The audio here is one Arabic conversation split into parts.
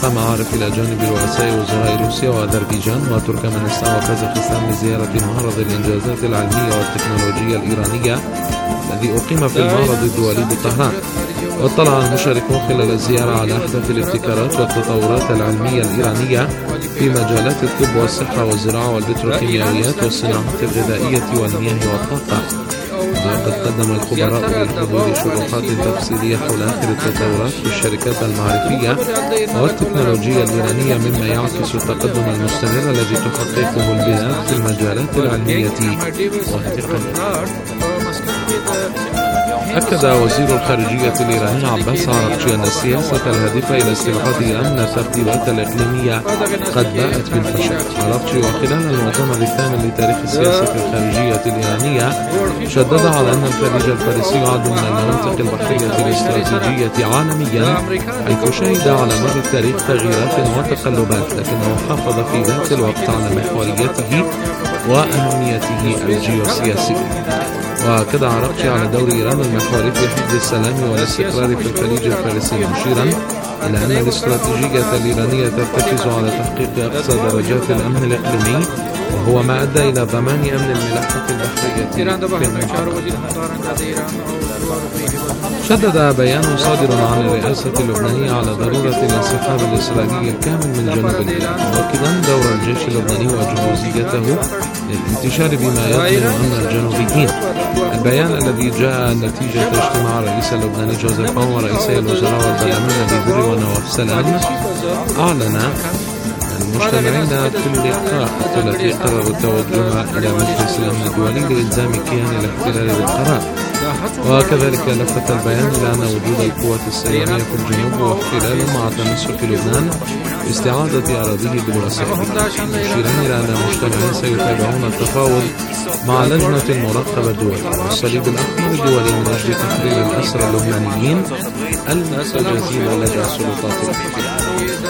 معارف إلى جانب رؤساء وزراء روسيا وأذربيجان وتركمانستان وكازاخستان لزيارة معرض الإنجازات العلمية والتكنولوجية الإيرانية الذي أقيم في المعرض الدولي بطهران. واطلع المشاركون خلال الزيارة على أحدث الابتكارات والتطورات العلمية الإيرانية في مجالات الطب والصحة والزراعة والبتروكيماويات والصناعة الغذائية والمياه والطاقة. وقد قدم الخبراء للحضور شروحات تفصيلية حول آخر التطورات في الشركات المعرفية والتكنولوجيا الإيرانية، مما يعكس التقدم المستمر الذي تحققه البلاد في المجالات العلمية والتقنية. أكد وزير الخارجية الإيراني عباس عراقچي أن السياسة الهادفة إلى استبعاد إيران من الترتيبات الإقليمية قد باءت بالفشل. عراقچي وخلال المؤتمر الثامن لتاريخ السياسة الخارجية الإيرانية شدد على أن الخليج الفارسي يعد من المناطق البحرية الاستراتيجية عالميا، حيث شهد على مر التاريخ تغييرات وتقلبات، لكنه حافظ في ذات الوقت على محوريته وأهميته الجيوسياسية. وأكد عراقچي على دور إيران المحوري في حفظ السلام والاستقرار في الخليج الفارسي، مشيرا إلى أن الاستراتيجية الإيرانية ترتكز على تحقيق أقصى درجات الأمن الإقليمي، وهو ما أدى إلى ضمان أمن الملاحة البحرية في المنطقة. شدد بيان صادر عن الرئاسة اللبنانية على ضرورة الانسحاب الإسرائيلي الكامل من جنوب البلاد، مؤكدا دور الجيش اللبناني وجهوزيته للانتشار بما يضمن أمن الجنوبيين. البيان الذي جاء نتيجة اجتماع الرئيس اللبناني جوزيف عون ورئيسي الوزراء والبرلمان نبي بري ونواف سلام أعلن المجتمعين في اللقاء الثلاثي قرروا التوجه إلى مجلس الأمن الدولي لإلزام كيان الاحتلال بالقرار. وكذلك لفت البيان إلى أن وجود القوات الصهيونية في الجنوب واحتلاله مع تمسك لبنان باستعادة أراضيه بالوسائل، مشيرا إلى أن المجتمعين سيتابعون التفاوض مع لجنة المراقبة الدولية والصليب الأحمر الدولي من أجل تحرير الأسرى اللبنانيين المستجازين لدى السلطات الاحتلال.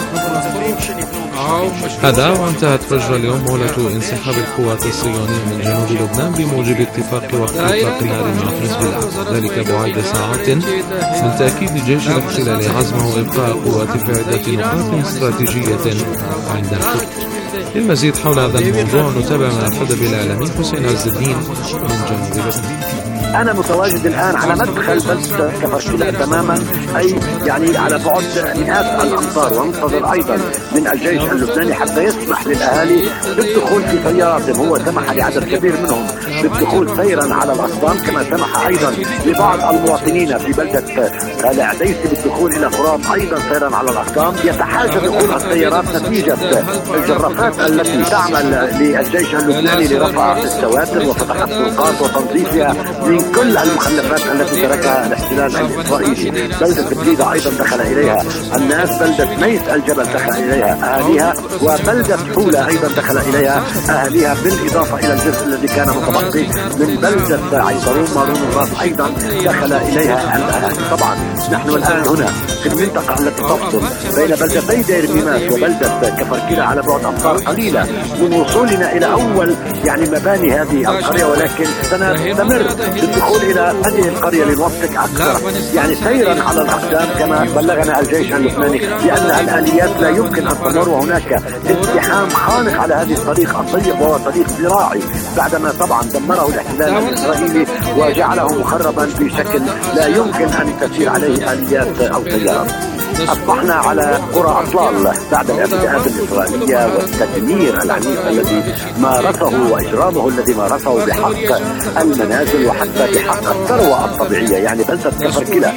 هذا وانتهت فجر اليوم مهلة انسحاب القوات الصهيونية من جنوب لبنان بموجب اتفاق وقف إطلاق النار مع حزب الله، ذلك بعد ساعات من تأكيد جيش الاحتلال عزمه إبقاء قوات في عدة نقاط استراتيجية عند الحدود. للمزيد حول هذا الموضوع نتابع ما أفاد بالإعلامي حسين عز الدين من جنوب لبنان. أنا متواجد الآن على مدخل بلدة كفركيلا تماما، أي يعني على بعد مئات الأمتار، وانتظر أيضا من الجيش اللبناني حتى يسمح للأهالي بالدخول في سياراتهم. هو سمح لعدد كبير منهم بالدخول سيرا على الأصطان، كما سمح أيضا لبعض المواطنين في بلدة العديسي بالدخول إلى خرام أيضا سيرا على الأصطان. يتحاشى دخول السيارات نتيجة الجرافات التي تعمل للجيش اللبناني لرفع السواتر وفتح الطرقات وتنظيفها من كل المخلفات التي تركها الاحتلال الإسرائيلي. بلدة بليدة أيضا دخل إليها الناس، بلدة ميس الجبل دخل إليها أهاليها، وبلدة حولة أيضا دخل إليها أهاليها، بالإضافة إلى الجزء الذي كان متبقي من بلدة عيطرون مارون الراس أيضا دخل إليها الأهالي. طبعا نحن الآن هنا في المنطقة التي تفصل بين بلدتي دير ميماس وبلدة كفركيلا على بعد أمتار قليلة من وصولنا إلى أول يعني مباني هذه القرية، ولكن سنستمر بالدخول إلى هذه القرية لنوثق أكثر يعني سيرا على الأقدام كما بلغنا الجيش اللبناني بأن الآليات لا يمكن أن تمر، وهناك ازدحام خانق على هذه الطريق الضيق وهو طريق زراعي بعدما طبعا دمره الاحتلال الإسرائيلي وجعله مخربا بشكل لا يمكن أن تسير عليه آليات أو سيارات. أصبحنا على قرى أطلال بعد الاعتداءات الإسرائيلية والتدمير العنيف الذي مارسه وإجرامه الذي مارسه بحق المنازل وحتى بحق الثروة الطبيعية. يعني بلدة كفركيلا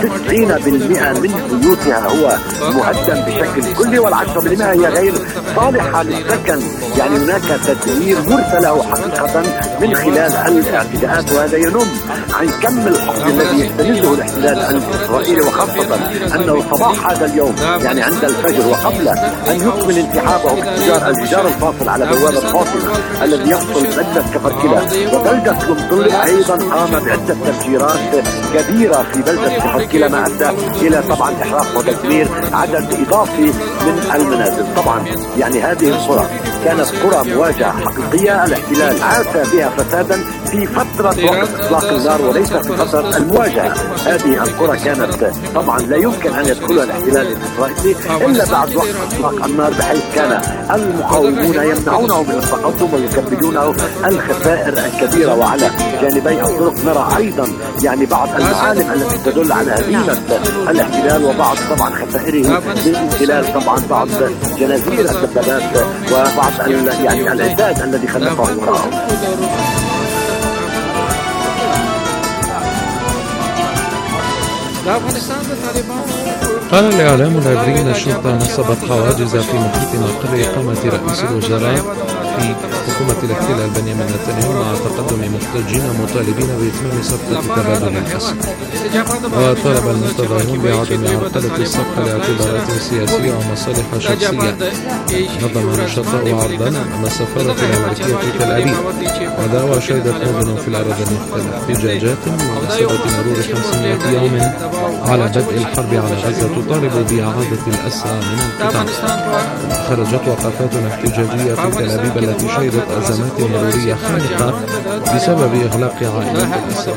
90% من بيوتها هو مهدم بشكل كلي، وال10% هي غير صالحة للسكن. يعني هناك تدمير مرسله حقيقة من خلال الاعتداءات، وهذا ينم عن كم الحقد الذي يستنزه الاحتلال الإسرائيلي، وخاصة أنه صباح هذا اليوم يعني عند الفجر وقبل أن يكمل انسحابه الجدار الفاصل على بوابة فاطمة الذي يفصل بلدة كفركيلا وبلدة لمطل أيضا قام بعدة تفجيرات كبيرة في بلدة كفركيلا، ما أدى إلى طبعا إحراق وتدمير عدد إضافي من المنازل. طبعا يعني هذه القرى كانت قرى مواجهة حقيقية، الاحتلال عاش بها فسادا في فترة وقت إطلاق النار وليس في فترة المواجهة. هذه القرى كانت طبعا لا يمكن أن يدخل يدخلها الاحتلال الإسرائيلي إلا بعد وقت إطلاق النار، بحيث كان المقاومون يمنعونه من التقدم ويكبدونه الخسائر الكبيرة. وعلى جانبي الطرق نرى أيضا يعني بعض المعالم التي تدل على هزيمة الاحتلال وبعض طبعا خسائره من خلال طبعا بعض جنازير الدبابات وبعض يعني العتاد الذي خلفه وراءه. قال الإعلام العبري أن الشرطة نصبت حواجز في محيط مقر إقامة رئيس الوزراء في حكومة الاحتلال بنيامين نتنياهو مع تقدم محتجين مطالبين بإتمام صفقة تبادل الأسرى. وطالب المتظاهرون بعدم عرقلة الصفقة لاعتبارات سياسية ومصالح شخصية. نظم النشطاء عرضا أمام السفارة الأمريكية في تل أبيب، ودعوى شهدت مدن في الأراضي المحتلة احتجاجات بمناسبة مرور 500 يوم على بدء الحرب على غزة تطالب بإعادة الأسرى من القطاع. خرجت وقفات احتجاجية في تل أبيب التي شهدت أزمات مرورية خانقة بسبب إغلاق عائلات الأسرى.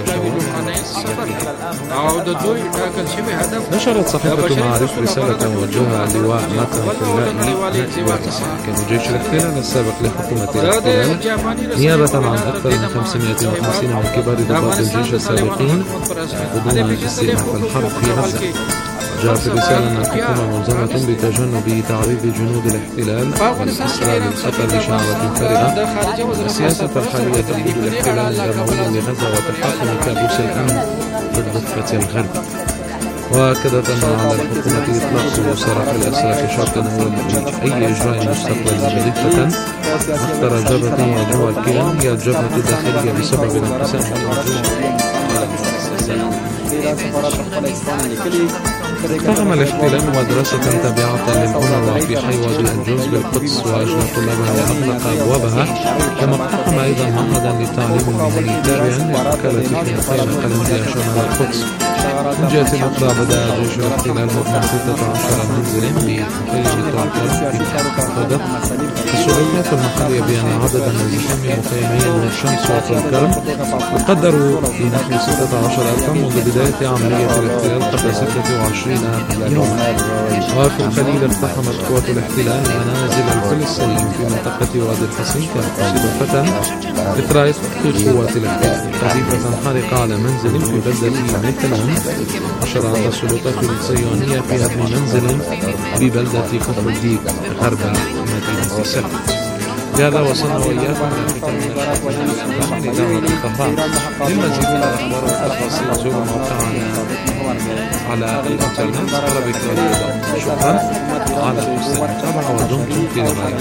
نشرت صحيفة معارف رسالة موجهة لواء ماتن فلائي رئيس أركان جيش الاحتلال السابق لحكومة الاحتلال نيابة عن أكثر من 550 من كبار ضباط الجيش السابقين يقودون استئناف الحرب في غزة. جاء في الرسالة أن الحكومة ملزمة بتجنب تعريض جنود الاحتلال والإسرى للخطر بشعارة فارغة، السياسة الحالية تقود الاحتلال الدموي لغزة وتحاكم كابوس الأمن في الضفة الغرب. وأكدت أن على الحكومة إطلاق سراح الأسرى كشرط أول أي إجراء مستقبل مضيفة. أخطر جبهة يواجهها الكيان هي الجبهة الداخلية بسبب الانقسام اقتحم الاحتلال مدرسة تابعة للأونروا في حي وادي الجوز بالقدس وأجلى طلابها وأغلق أبوابها، كما اقتحم أيضا معهدا للتعليم المهني تابعا للوكالة في مخيم قلنديا شمال القدس. من جهة الأخرى بدأ جيش الاحتلال هدم 16 منزلا بمخيم طرطر في محافظة. السلطات المحلية بأن عددا من زحام مخيمين الشمس وطولكرم يقدر بنحو 16,000 منذ بداية عملية الاحتلال قبل 26 يوما. وفي الخليل اقتحمت قوات الاحتلال منازل الفلسطينيين في منطقة وادي الحصين كمصيبة إثر قوات الاحتلال قذيفة حارقة على منزل في بلدة ميتلون. شرعت السلطات الصهيونية في هدم منزل في بلدة كفر الديك غرب مدينة سلم. بهذا وصلنا وإياكم إلى ختام نشرة من إدارة طهران. للمزيد من الأخبار والتفاصيل زوروا موقعنا على الإنترنت arabic.com. شكرا على حسن المتابعة ودمتم في رعاية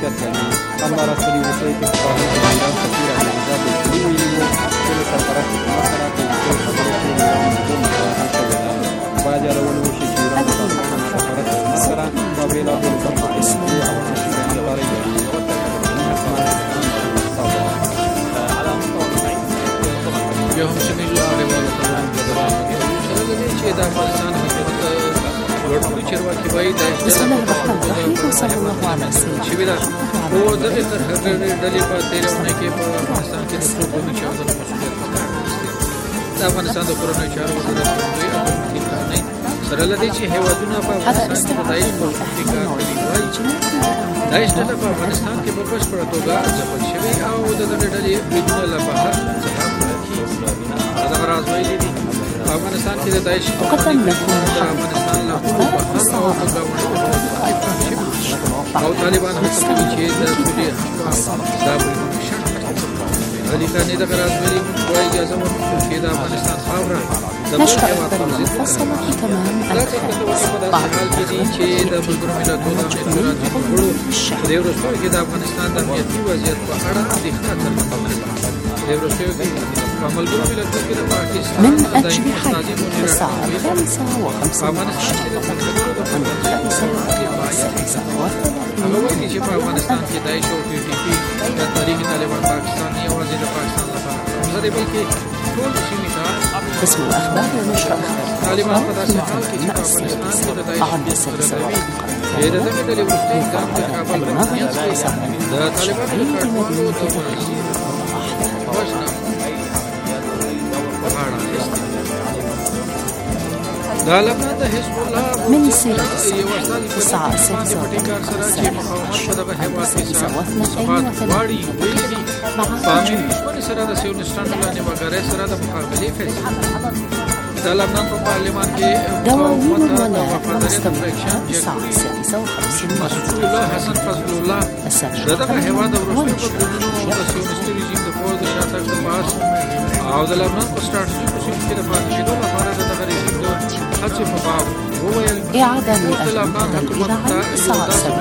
بسم الله الرحمن الرحيم وصلى الله على سيدنا هذا استعراض داعش ډله په افغانستان کې په بشپړه توګه ځپل شوې او د دې ډلې بریدونه له بهر څخه دا راز ویلي دي. په افغانستان کې د داعش افغانستان له بهر او او طالبان هڅه کوي چې د سوریه دا بریدونه د راز ویلي کوي اجازه ورکړي چې د افغانستان خاوره نشر أخبار مفصلة في تمام الخامس. بعض من أجل حل في الساعة 5:15 من 5:35 قسم الأخبار ونشر أخبار عن سلسلة المناظرة من السيرة الصحيح الساعة 6:32 مع دواوين الولاء مستمرة الساعة 6:50 او د لبنان په ستراتیژیکو سیمو کې د پاتې کېدو لپاره د دغه رژیم د هڅې په باب وویل إعادة للأجندة الإذاعية الساعة 7:00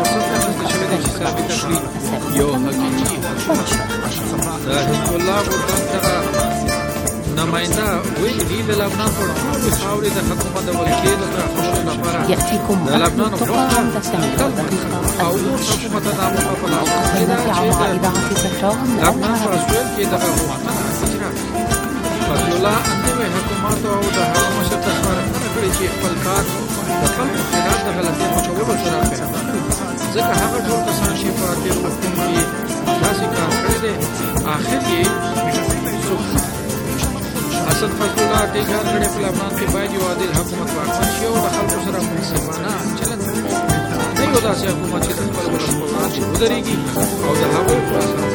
یو حقیقي د حزب الله ګوند دغه نماینده ویلي دي د لبنان پر ټولو خاورې د حکومت د ولکې د پراخولو لپاره د لبنان غوښتنه او حکومت د عامه په لاس کې ده چې لبنان په اسرائیل کې دغه غوښتنه اجرا فضل الله اندوی حکومت او د هغه مشر ته سپارښتنه کړې چې خپل کار د خلکو خلاف د غلطۍ مچولو سره پیل کړي ځکه هغه ټول کسان چې په تېرو وختونو کې داسې کار کړی دی آخر یې څوک حسن فضل الله ټینګار کړی په لبنان کې باید یو عادل حکومت واکمن شي او د خلکو سره منصفانه چلند نه یو داسې حکومت چې د خپلو ولس په وړاندې ودرېږي او د هغوی په اساس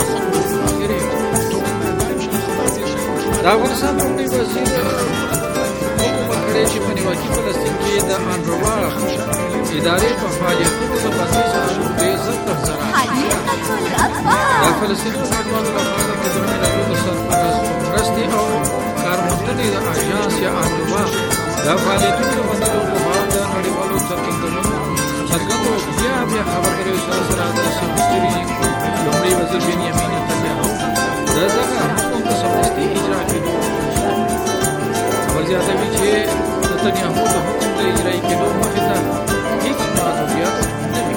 د افغانستان لومړي وزیر حکومت کړی چې په نیواکي فلسطین کې د انروا ادارې په فعالیتونو د بندۍ سره ډېر زر تبصره د فلسطیني کډوالو لپاره د ملګرو ملتونو د سرپرست مرستې او کارموندنې د اژانس یا انروا د فعالیتونو د بندولو په باب د نړیوالو څرګندو بیا خبرګریو سره د سمستري لومړي وزیر بنیامین نتنیاهو د دغه حکم د سمدستي اجرا کېدو خبر زیاتوي چې نتنیاهو د حکم د اجرایي کېدو مخې ته هېڅ محدودیت نه وي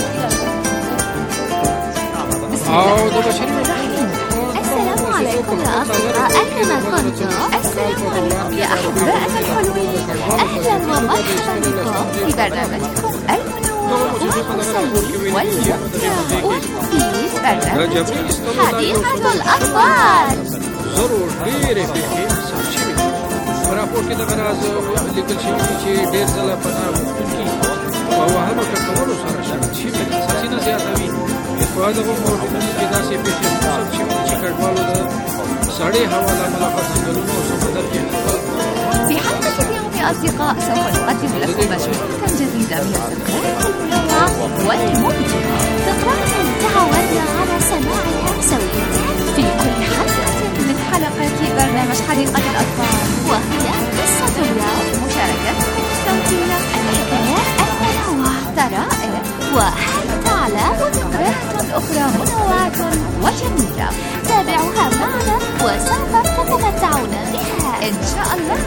او د بشري السلام عليكم يا أصدقاء أينما كنتم. السلام عليكم يا أحبائنا الحلوين. أهلا ومرحبا بكم في برنامجكم المنوع والمسلي والممتع والمفيد برنامج حديقة الأطفال. ضرور ډېرې پېښې ثبت شوې دي په راپور کې دغه راز لیکل شوي دي چې ډېر ځله پناه غوښتونکي په وهلو ټکولو سره شامل شوي دي. سرچینه زیاتوي په دغو موردونو کې داسې پېښې ثبت شوي دي چې کډوالو د سړې هوا له امله په ځنګلونو او سمندر کې في حلقة اليوم يا أصدقاء سوف نقدم لكم مجموعة جديدة من الفقرات المنوعة والممتعة. فقرات تعودنا على سماعها سويا في كل حلقة من حلقات برنامج حديقة الأطفال، وهي قصة اليوم، مشاركة الصوتية، الحكايات المنوعة، طرائف، وهل تعلم ذكريات أخرى منوعة وجميلة. تابعوها معنا وسوف تتمتعون بها إن شاء الله.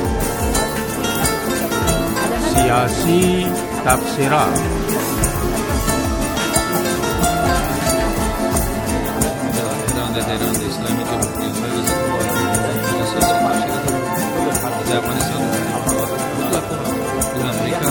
سياسي تبصرات. د اسلامي جمهوریت رئیس د افغانستان د امریکا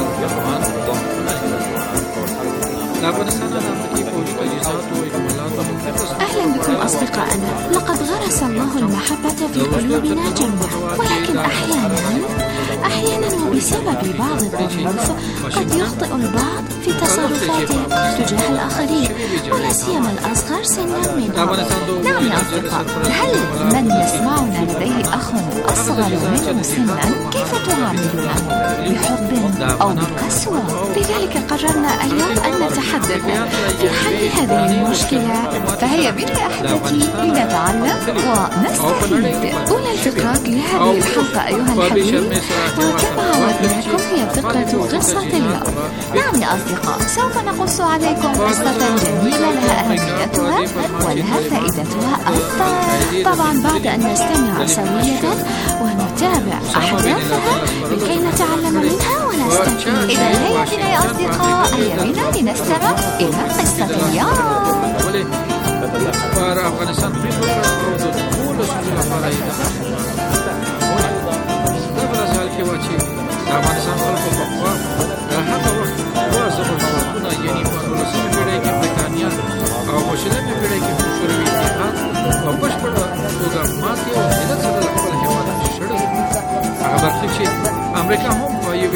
أهلا بكم أصدقائنا. لقد غرس الله المحبة في قلوبنا جميعا، ولكن أحيانا وبسبب بعض الظروف قد يخطئ البعض في تصرفاتهم تجاه الآخرين، ولا سيما الأصغر سنا منهم. نعم يا أصدقاء، هل من يسمعنا لديه أخ أصغر منه سنا كيف تعاملونه؟ بحب أو بقسوة؟ لذلك قررنا اليوم أن نتحدث في حل هذه المشكلة، فهيا بنا أحبتي لنتعلم ونستفيد. أولى الفقرات لهذه الحلقة أيها الحبيب، وكما عودناكم هي فقرة قصة اليوم. نعم يا أصدقاء، سوف نقص عليكم قصة جميلة لها أهميتها ولها فائدتها أيضا. طبعا بعد أن نستمع سوية ونتابع أحداثها لكي نتعلم منها ونستفيد. إذا هيا بنا يا أصدقاء، هيا بنا لنستمع إلى قصة اليوم. افغانستان په ټول سیمو لپاره یې دا په ځل کې و چې د افغانستان خلکو په خوا د هغه وخت دوه ځواکونه یعنې په 19مې پېړۍ کې برېټانیا او په 20مې پېړۍ کې شوروي اتحاد په بشپړه توګه ماتې او ملت سره له خپل هېواد شړل. هغه برخلیک چې امریکا هم په یوې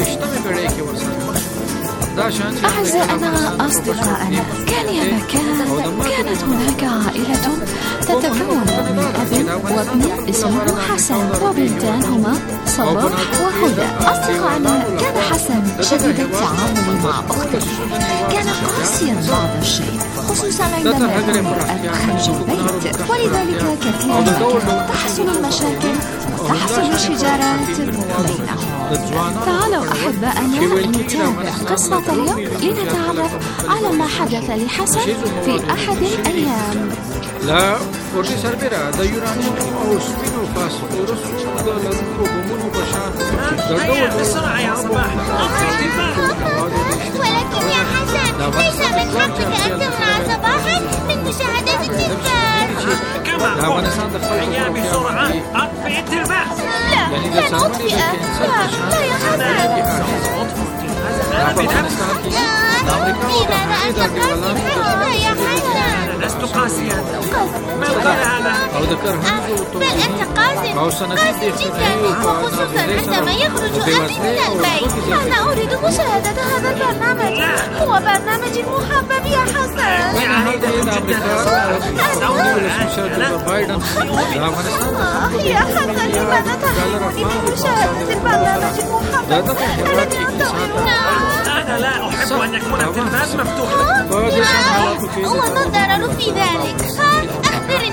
أعزائنا أصدقائنا، كان يا مكان كانت هناك عائلة تتكون من أب وابن اسمه حسن وبنتان هما صباح وهدى. أصدقائنا، كان حسن شديد التعامل مع أخته، كان قاسيا بعض الشيء خصوصا عندما يكون الأب خارج البيت، ولذلك كثيرا ما تحصل المشاكل وتحصل الشجارات بينهم. تعالوا أحبائنا نتابع قصة اليوم لنتعرف على ما حدث لحسن في أحد الأيام. لا ورشي سربيرا دا يورانيوم أو سبينو فاسفورس دا لنكو بمونو بشان هيا بسرعة يا صباح. ولكن يا حسن، ليس من حقك أن تمنع صباحا من مشاهدة التلفاز. كما هيا بسرعة أطفئ التلفاز. لا، لن أطفئ. لا يا حسن. أنا بنفسي. لماذا أنت قاسي يا حسن؟ أنا لست قاسيا. ما غير هذا؟ بل أنت قاسي جدا، وخصوصا عندما يخرج أبي من البيت. أنا أريد مشاهدة هذا البرنامج، هو برنامجي المحبب يا حسن. يا حسن، لماذا تحرمني من مشاهدة البرنامج المحبب الذي أنتظره؟ أنا لا أحب أن يكون التلفاز مفتوحا. وما الضرر في ذلك؟ أخبرني.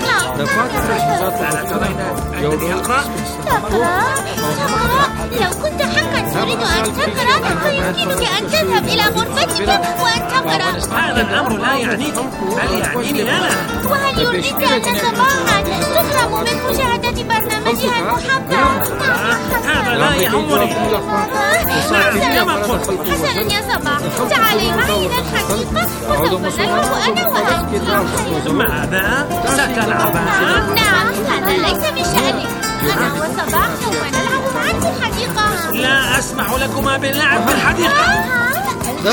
تقرأ؟ لو كنت حقا تريد أن تقرأ فيمكنك أن تذهب إلى غرفتك وأن تقرأ. هذا الأمر لا يعنيك، بل يعنيني أنا. وهل يرضيك أن صباحا تحرم من مشاهدة برنامجها المحبب؟ هذا لا يهمني. حسنا يا صباح، تعالي معي إلى الحديقة وسوف نلعب أنا وأنت. ماذا؟ ستلعبان؟ نعم، هذا ليس من شأنك. أنا وصباح سوف نلعب معا في الحديقة. لا أسمح لكما باللعب في الحديقة. لا،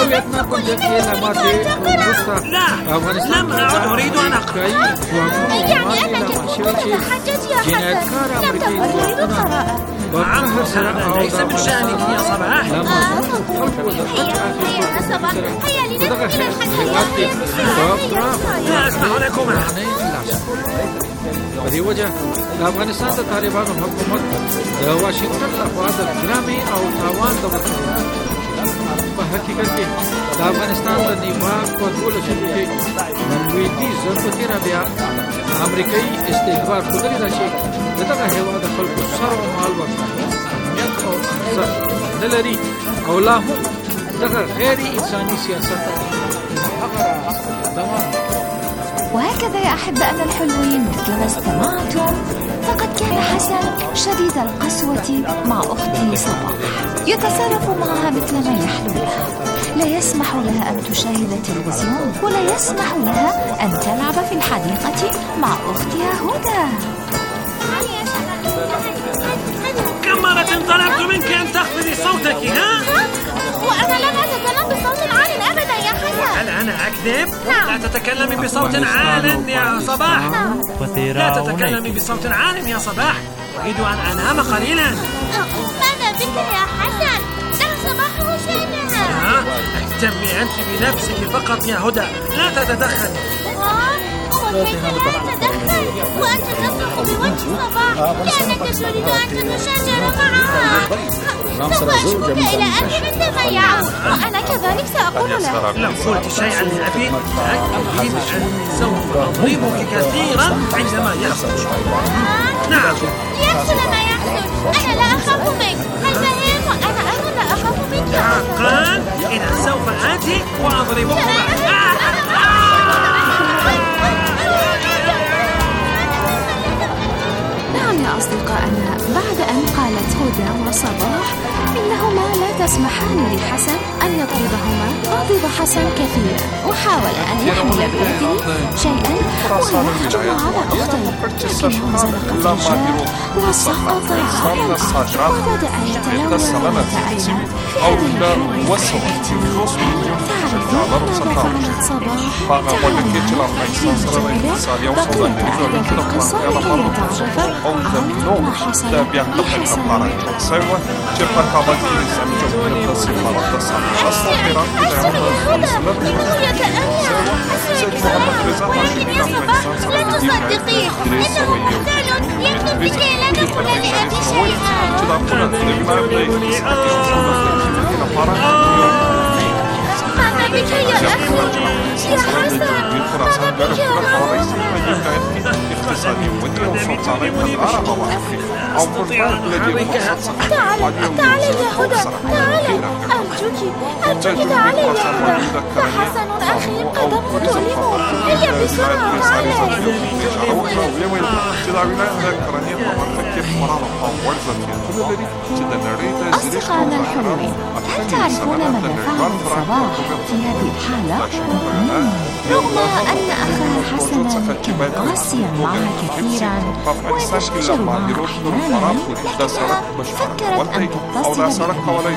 لم أعد أريد أن أقرأ. يعني أنك كنت تتحجج يا حسن، لم تكن تريد القراءة. هذا ليس من شأنك يا صباح. هيا يا صباح، هيا لنذهب إلى الحديقة. لا أسمح لكما. په دې وجه د افغانستان د طالبانو حکومت د واشنگټن لخوا د ګرامي او تاوان د په حقیقت کې د افغانستان د نیواک په 12 کې لویدیځ په تیرا بیا امریکایي استخبار خودري راشي دغه هیواد د خلکو سره مال ورکړي او ارزښت نه لري او لا هم دغه غیر انساني سیاست دوام. وهكذا يا أحبائنا الحلوين، مثلما استمعتم فقد كان حسن شديد القسوة مع أخته صباح، يتصرف معها مثل ما يحلو لها، لا يسمح لها أن تشاهد التلفزيون ولا يسمح لها أن تلعب في الحديقة مع أختها هدى. كم مرة طلبت منك أن تخفضي صوتك؟ ها؟ وأنا لم أتكلم بصوت عال أبدا يا حسن. هل أنا أكذب؟ لا تتكلمي بصوت عال يا صباح. لا تتكلمي بصوت عال يا صباح. أريد أن أنام قليلا. ماذا بك يا حسن؟ دع صباح وشأنها. اهتمي أنت بنفسك فقط يا هدى، لا تتدخلي. وكيف لا أتدخل وأنت تصرخ بوجه صباح لأنك تريد أن تتشاجر معها؟ سوف أشكوك إلى أبي عندما يعود، وأنا كذلك سأقول له. لو قلت شيئا لأبي تأكدي بأني سوف أضربك كثيرا عندما يخرج. نعم، يحصل ما يحصل، أنا لا أخاف منك. هل فهم؟ أنا أيضا لا أخاف منك. حقا؟ إذا سوف آتي وأضربك. نعم يا أصدقائنا، بعد أن قالت هدى وصباح إنهما لا تسمحان لحسن أن يطردهما، غضب حسن كثيرا وحاول أن يحمل بيده شيئا ويهجم على أخته، لكنه زنق الرجال وسقط على الأرض وبدأ يتلون ويتألم في هذه الحالة. تعرفون ماذا فعلت صباح؟ تعالوا نتابع بقية القصة لكي نتعرف على ما حصل لحسن. أستغفر يا هدى، إنه يتألم. أسرع بسرعة. ولكن يا صباح لا تصدقيه، إنه محتال يكذب لكي لا نقول لأبي شيئا. ماذا بك يا أخي؟ يا حسن، ماذا بك يا رب؟ تعال يا هدى، تعال، أرجوك تعالي يا هدى. فحسن أخي قدمه تؤلمه، هيا بسرعة تعالي. أصدقائنا الحلوين، هل تعرفون ماذا فعلت صباح في هذه الحالة؟ رغم أن أخاها حسنا كان قاسيا معها كثيرا ويتشاجر معها أحيانا، لكنها فكرت أن تتصل بأبيها.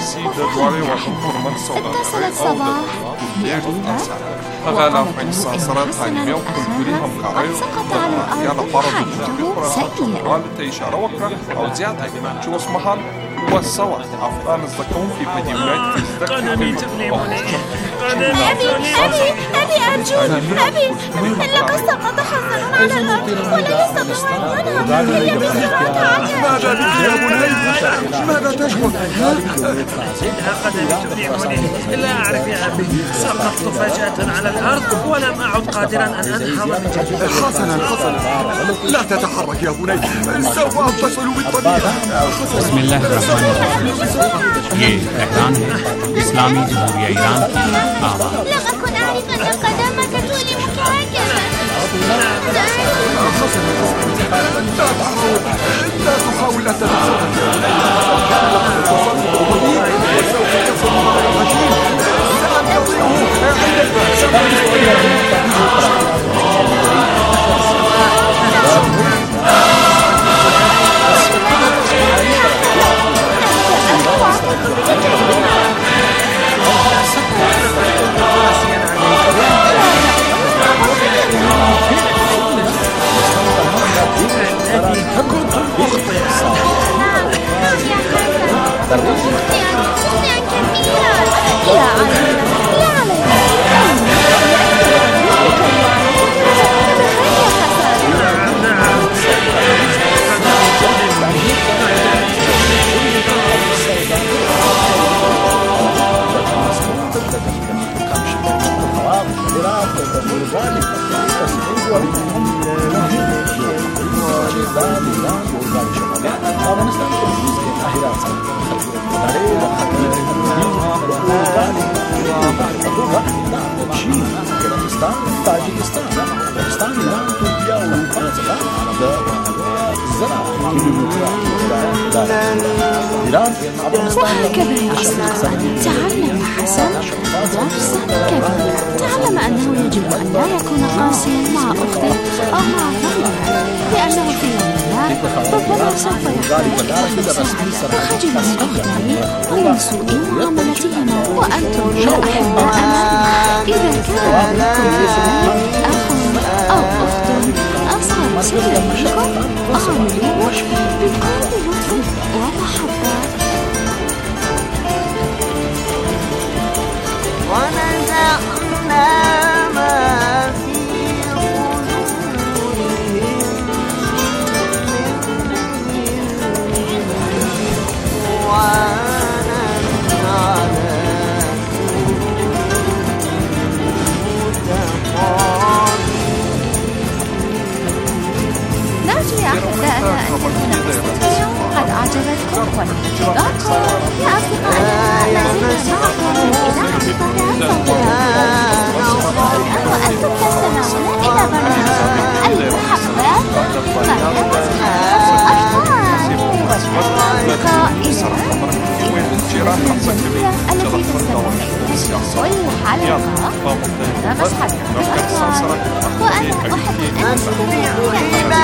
اتصلت صباح بأبيها وقالت إن حسنا أخاها قد سقط على الأرض وحالته سيئة. والصوت أفضل الزكون في بديومات قدمي تؤلمني. أبي أرجوك، أبي لقد سقط حسن على الأرض ولا يستطيع أن ينهض. هيا بسرعة تعالي. ماذا بك يا بني؟ ماذا تشكو؟ إنها قدمي تؤلمني. لا أعرف يا أبي، سقطت فجأة على الأرض ولم أعد قادرا أن أنهض. حسنا لا تتحرك يا بني، سوف أتصل بالطبيب. بسم الله الرحمن الرحيم. ये एहरान है इस्लामी जमहूरिया ईरान की आवाज़. لم أكن أعرف أن قدمك تؤلمك هكذا. لا تحاول أن وهكذا يا أصدقائي تعلم حسن درسا كبيرا. تعلم أنه يجب أن لا يكون قاسيا مع أخته أو مع ظهرها، لأنه في يوم ما ربما سوف يحتاج إلى المساعدة. فخجل من أختيه ومن سوء معاملتهما. وأنتم يا أحباءنا، إذا كان لكم أخ أو أخت أصغر سنا منكم، أخبروه بكل لطف ومحبة. ونزعنا ما في نرجو يا أحبائنا أن تكون قصتنا اليوم قد أعجبتكم ونفيدتكم. يا أصدقائنا، لازلنا معكم من إذاعة وأنتم تستمعون إلى برنامج المحبات برنامج الأطفال. والأصدقاء التي تستمعون كل حلقة برنامج حديث الأطفال. وأنا أحب أن أستمع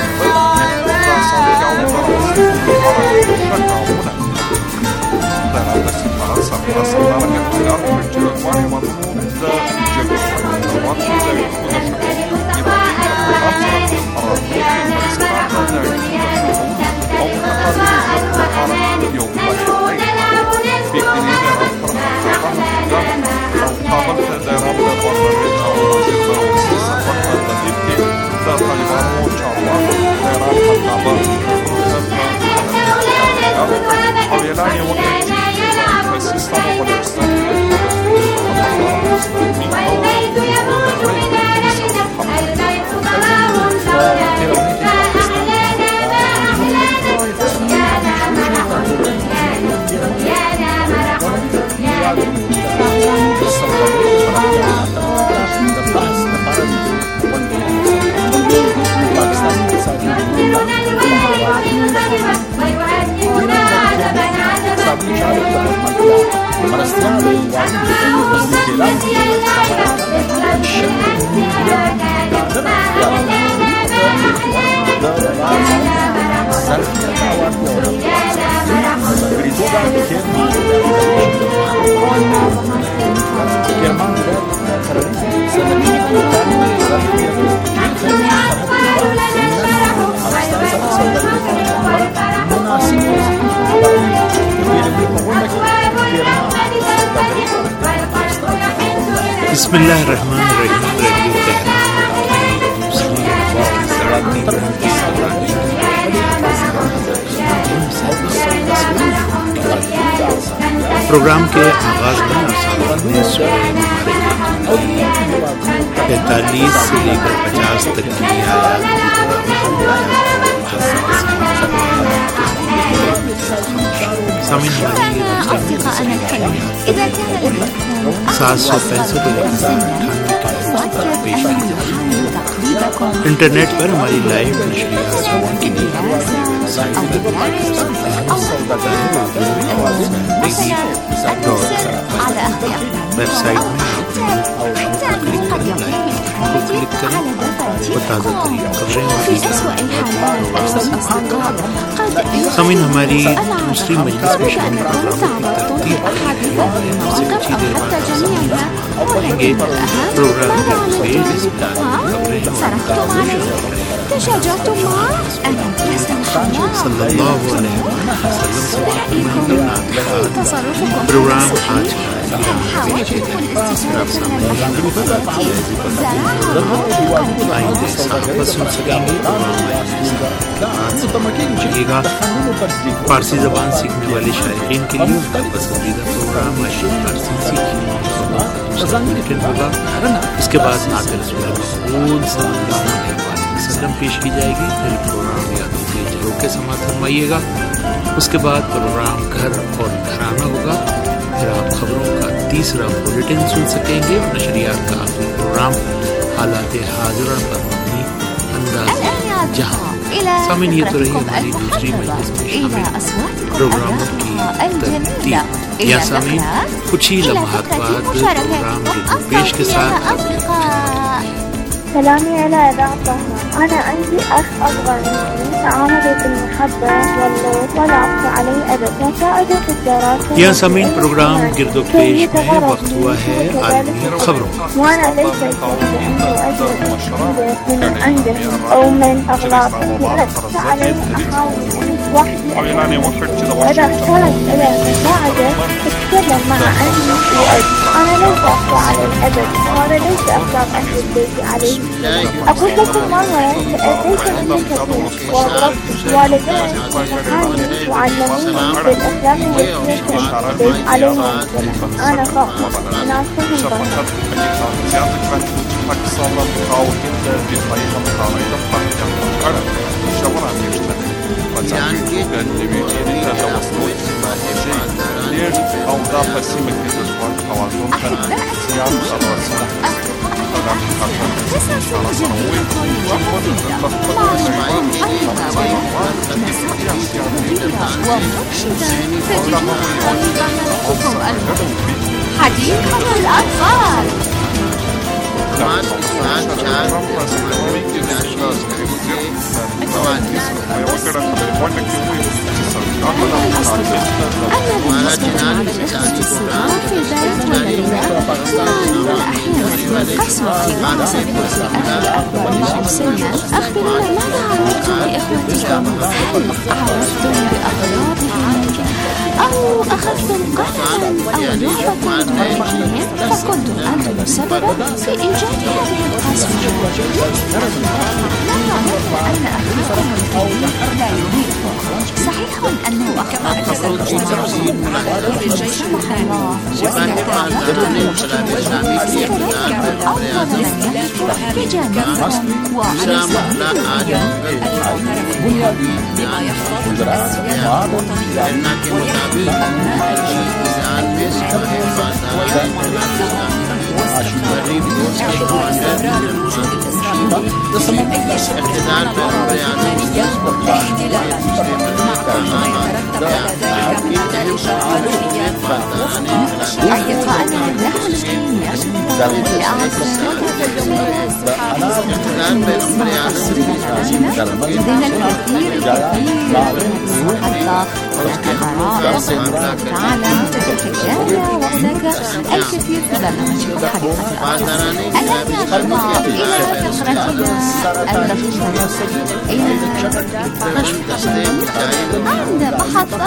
إلى بسم اللہ الرحمن الرحیم. ریڈیو تہران پروگرام کے آغاز میں نے سورہ مبارکہ 45 سے لے کر 50 تک کی آیات انٹرنیٹ پر ہماری لائیو نشریات سننے کے لیے ویب سائٹ کلک کریں اور تازہ ترین خبریں. سامعین، ہماری دوسری مجلس میں شامل پروگراموں کی ترتیب پروگرام کے تشاجرتم معه أن تستمعوا صلی اللہ علیہ وسلم پروگرام آج فارسی زبان سیکھنے والے شائقین کے لیے ان کا پسندیدہ پروگرام فارسی سیکھنے ہوگا. اس کے بعد نعت رسول مقبول صلی اللہ علیہ وسلم پیش کی جائے گی. پھر پروگرام یادوں کے جھروکے کے سماعت فرمائیے گا. اس کے بعد پروگرام گھر اور گھرانہ ہوگا. پھر آپ خبروں کا تیسرا بلیٹن سن سکیں گے. نشریات کا آخری پروگرام حالات حاضرہ پر مبنی انداز جہاں. سامعین، یہ تو رہی ہماری دوسری مجلس میں شامل پروگراموں کی ترتیب. یا سامعین، کچھ ہی لمحات بعد پروگرام کے پیش کے ساتھ سلامي على إذاعتها. أنا عندي أخ أصغر مني تعاملي بالمحبة واللطف والعطف عليه أبد وفائدة في الدراسة. يا سامعين، پروگرام گرد و پیش میں وقت ہوا ہے عالمی خبروں. وأنا ليس عندي أجر من عنده أو من أغلاطه، فعلي أحاول وحدي. إذا احتاج إلى مساعدة أتكلم مع عمي وأبي. أنا ليس أخفى على الأبد، وأنا ليس أخلاق أهل البيت عليه. أقول لكم مرة تأذيت مني كثير وضربت والدي نصحاني وعلموني بالأخلاق والسياسة عليهم السلام. أنا خاطئة، أنا أستغفر حديث الأطفال. حماس إصفهان شهر أخبرونا ماذا عملتم بإخوتكم؟ هل عرفتم بأغراضهم أو أخذتم قتلا أو لعبة مؤلمين فكنتم أنتم سببا في إيجاد هذه القسوة؟ لا نعلم أن أخاكم الكريم لا يريد صحيح أنه أخطأ تسلح سمح الله الكثير في برنامجكم حديقة عند محطة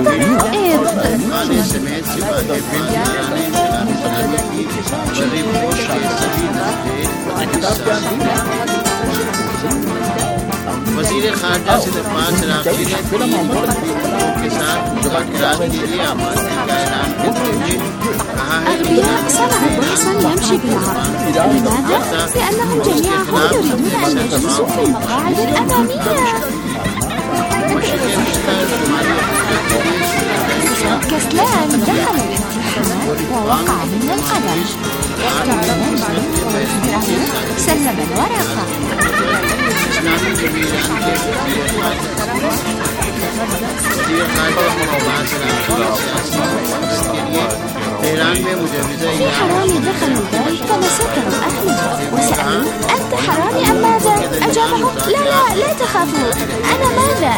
वज़ीर ख़ारजा से दरबार शराफी ने के साथ मुज़ाकरात के लिए आमादगी का ऐलान करते हुए कहा है कि صنعوا بحثا يمشي بالعرض. لماذا؟ لأنهم جميعهم يريدون أن يجلسوا في المقاعد الأمامية. كسلان دخل الامتحان ووقع من القدم. سلم الورقة. في حرامي دخل البيت فمسكه أهله وسألوا أنت حرامي أم ماذا؟ أجابهم لا تخافوا أنا ماذا؟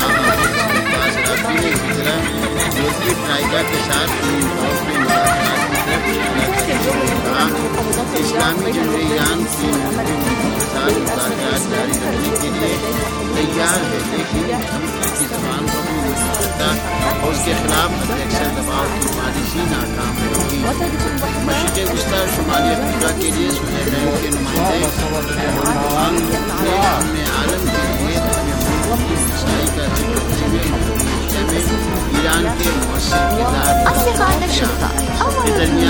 इस्लामी जमहूरियत की साथ मुज़ाकरात जारी रखने के लिए तैयार है, लेकिन इस्लाम को और उसके खिलाफ अक्सर दबाव की पॉलिसी नाकाम रही। मशरिक़ वस्ती और शुमाली अफ्रीका के लिए सुलह के नुमाइंदे आलम के लिए ईसाई का ईरान के मौसम أصدقائنا الشرطة أول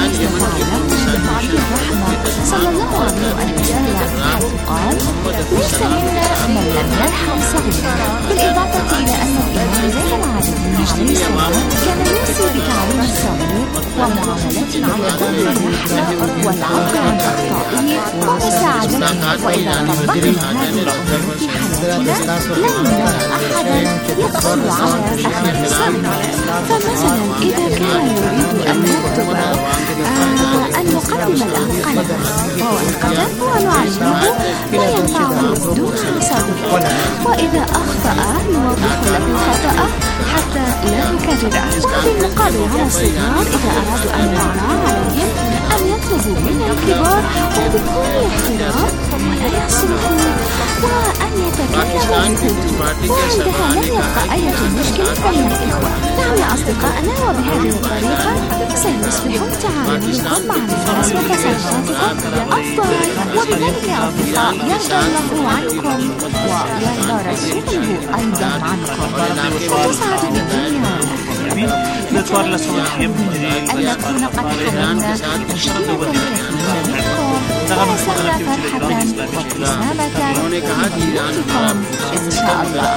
صلى الله عليه وسلم قال ليس منا من لم يرحم صغيرا، بالإضافة إلى أن الإمام زين العابدين عليه السلام كان يوصي بتعليم الصغير ومعاملة على ضمن النحو والعفو عن أخطائه ومساعدته، وإذا طبقنا هذه الأمور في حياتنا لن نرى أحدا يقصد على أخيه الصغير. فمثلا إذا كان يريد أن نكتب أن نقدم له قلما والقلم ونعلمه ما ينفعه دون حسابه، وإذا أخطأ نوضح له خطأه حتى لا يكرره. وبالمقابل على الصغار إذا أرادوا أن يعلى عليهم أن يطلبوا من الكبار وبكل احترام ولا يصرخوا وأن يتكلموا بهدوء، وعندها لن يبقى أي مشكلة بين الإخوة. نعم يا أصدقائنا، وبهذه الطريقة سيصبح تعاملكم مع الناس وتصرفاتكم أفضل، وبذلك يا أصدقاء يرضى الله عنكم ويرضى رسوله أيضا عنكم وتسعد الدنيا أن نكون قد حملنا مشكلة منكم ووصلنا فرحة وابتسامة لبيوتكم إن شاء الله.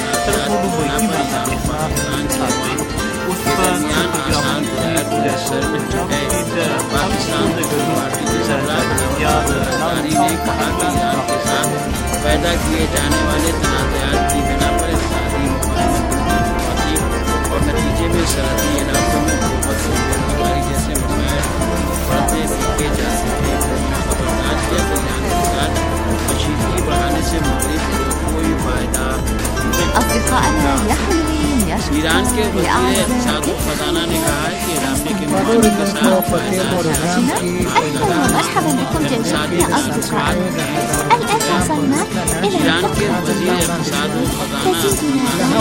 पैदा किए जाने वाले तनाज़ात की बिना पर इक़्तिसादी और नतीजे में सरहदी इलाकों में जैसे मसाइल बढ़ते दिखे जा सकते हैं। أهلا ومرحبا بكم جميعا يا أصدقائي. الآن وصلنا إلى الفقرة التي تزيدنا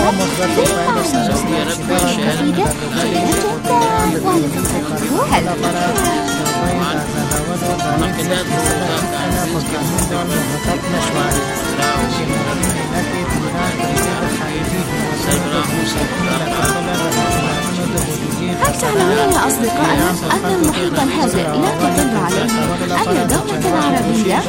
هل تعلمون يا أصدقائنا أن المحيط الهادئ لا تطل عليه أي دولة عربية؟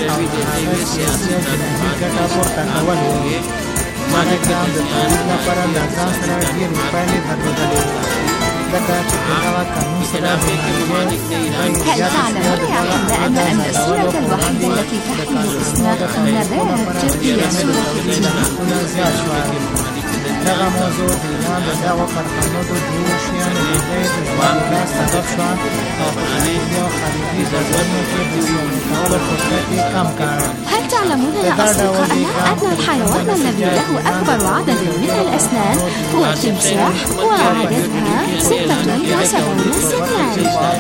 هل تعلمون يا أحباء أن السورة الوحيدة التي تحمل اسم نبات هي سورة التين؟ دغه موضوع د ایران د دغو کارخانو د جوړ شیانو د ځای د ژوند سبب شوه او په خارجي او خارجي ځایونو کې د ژوند کولو فرصت یې کم کړ. هل تعلمون يا أصدقائنا أن الحيوان الذي له أكبر عدد من الأسنان هو التمساح وعددها 76 سنان؟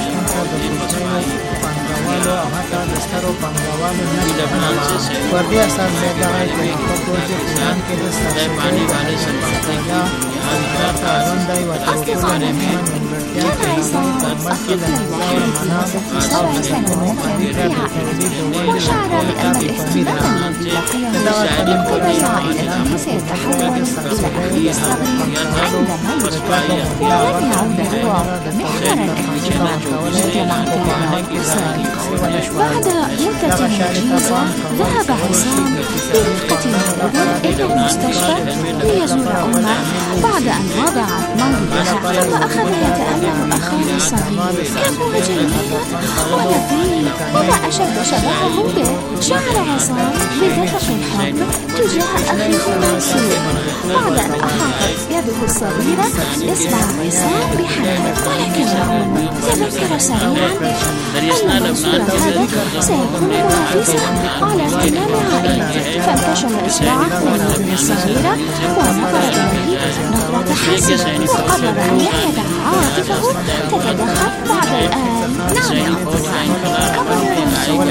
او حتی د سترو پانګوالو نه پر دې اساس دی چې په پروژې پلان کې د سرچینو یا حرکت اړوندای و كان عصام الطفل الوحيد الذي 7 سنوات في عائلته وشعر بأن الاهتمام الذي لقيه من قبل عائلته سيتحول إلى أخيه الصغير عندما يكبر ولم يعد هو محور الاهتمام لجمع الأولاد سابقا. بعد مدة وجيزة ذهب عصام برفقة والده إلى المستشفى ليزور أمه بعد أن وضعت مولدها وأخذ يتأمل أخاه الصغير. كان هو جميل ولطيف وما أشد شبهه به. شعر عصام بدفق الحب تجاه أخيه المنصور بعد أن أحاطت يده الصغيرة إصبع عصام بحنان، ولكنه تذكر سريعا أن المنصور هذا سيكون منافسا على اهتمام عائلته، فانتشل إصبعه من يده الصغيرة ونظر إليه نظرة حسن وقرر أن لا يدع عاطفه تتدخل بعد الآن. نعم يا أصدقائي، قبل المنصور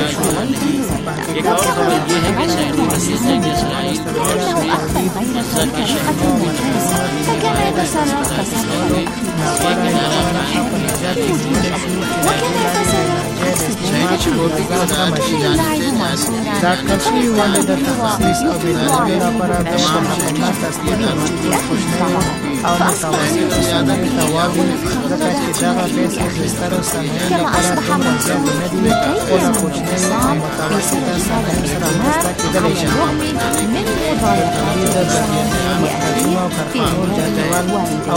وكبر لأنه أخذ غير طريقة ممتازة فكان يتصرف تصرف وكان يتصرف عكس كما أصبح منصور متيز عصام بسبب هذا الاهتمام على الرغم من مضايقات في والده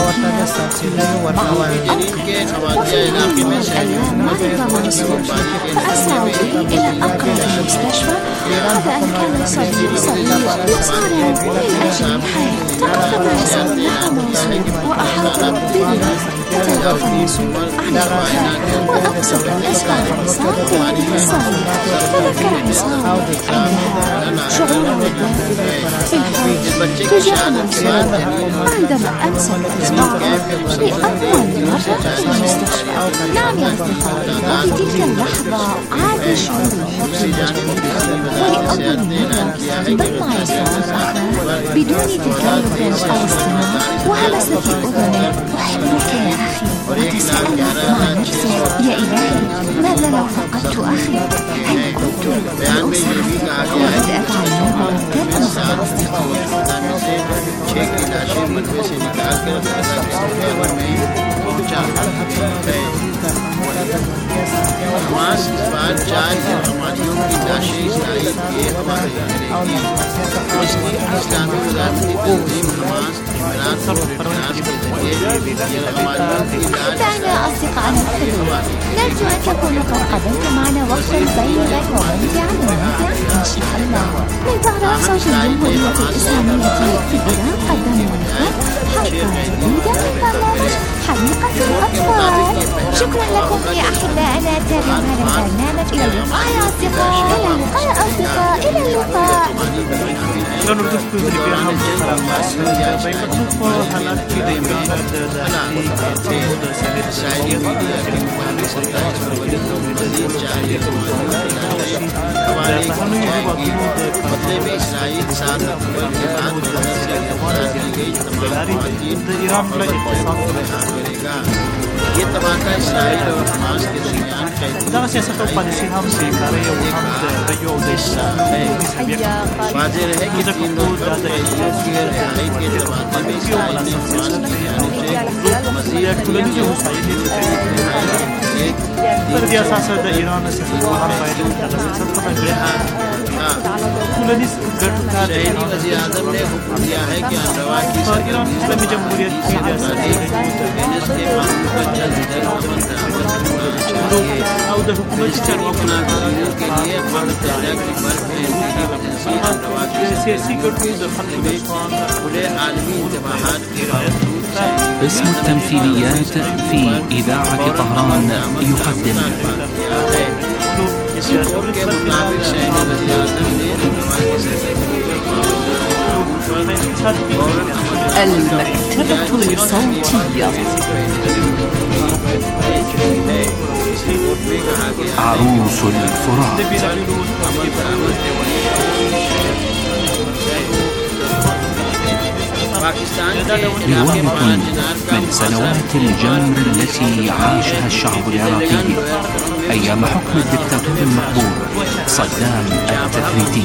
وفي يوم من الأيام مرض منصور فأسرعوا به إلى أقرب مستشفى بعد أن كان الصبي يصارع لأجل الحياة. تقدم عصام نحو منصور وأحاط به فتوقف منصور عن الرحيل وأبصر إصبع عصام بيده الصغير. فذكر عصام عندها شعوره الدافئ بالحب تجاه منصور عندما أمسك إصبعه لأول مرة في المستشفى. نعم يا أصدقائي، وفي تلك اللحظة عاد شعور الحب ولأول مرة ضم عصام بدون تكلف أو اصطناع وهمس في أذنه أحبك يا أخي، وتساءل مع نفسه يا إلهي ماذا لو فقدت أخي؟ هل كنت لأسعد وقد أفعل हमास इस बार 4 हमारियों की लाशें इसराइल के हवाले करेगी। उसकी इस्लामी वज़ारत तंजीम हमास इमरान को प्रयास के जरिए हमारियों की أحبائنا أصدقائنا الحلوين، نرجو أن تكونوا قد قضيتم معنا وقتا طيبا وممتعا وممتعا إن شاء الله. من طرف صوت الجمهورية الإسلامية في إيران قدمنا لكم حلقة جديدة من برنامج حديقة الأطفال. شكرا لكم يا أحبائنا، تابعوا هذا البرنامج. إلى اللقاء يا أصدقاء، إلى اللقاء، إلى اللقاء. لأنه دستور اللي فيها بيكون حالات كده ये तबादला इसराइल और हमास के दरमियान दाना सियासत और पॉलिसी हम स्वीकारे और हम रयो उद्देश्य वाज़ेह है कि तीन रोज़ के तबादले में इसराइल ने हमास की जानिब से मज़ीद فردي أساسا إيران سيكون بايدن كذا سيكون كلني शहरी वज़ीर आज़म ने हुक्म दिया है कि अनरवा की ईरान इस्लामी जमहूरियत की रियासत के कानून पर जल्द से जल्द अमल चाहिए और हुकूमत चरवाकों के लिए फर्द दर्जा की बर्फ में इमरजेंसी अनरवा की सियासी गठबंधन खुले आलमी इंतबाहात की रियायत اسم التمثيليات في إذاعة طهران يقدم المكتبة الصوتية. عروس الفرات رواية من سنوات الجمر التي عاشها الشعب العراقي أيام حكم الدكتاتور المقبول صدام التكريتي.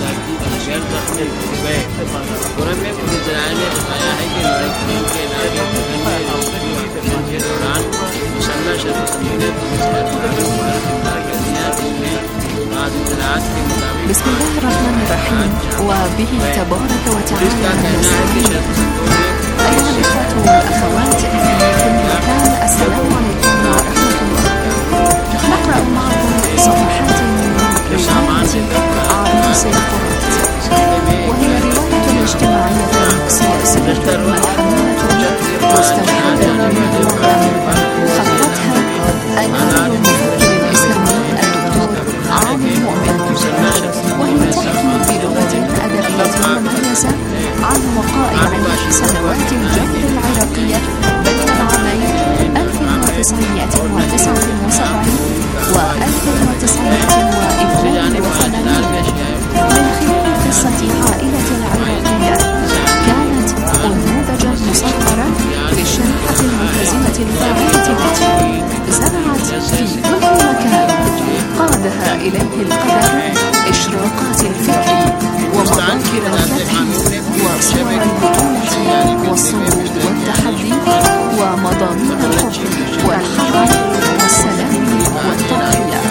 بسم الله الرحمن الرحيم وبه تبارك وتعالى نستعين. أيها الإخوة والأخوات في كل مكان، السلام عليكم ورحمة الله. نقرأ معكم صفحات من رواية عروس الفرات، وهي رواية اجتماعية سياسية ملحمية مستوحاة من رواية خطتها الناظر المفكر الإسلامي الدكتور علي مؤمن، وهي تحكي بلغة أدبية مميزة عن وقائع سنوات الجمر العراقية بين العامين 1979 و 1982 من خلال قصة عائلة عراقية كانت نموذجا مصغرا للشريحة الملتزمة الفاعلة التي زرعت في كل مكان قادها إليه القدر إشراقات الفكر ومظاهر الفتح وصور البطولة والصمود والتحدي ومضامين الحب والحرب والسلام والتضحية.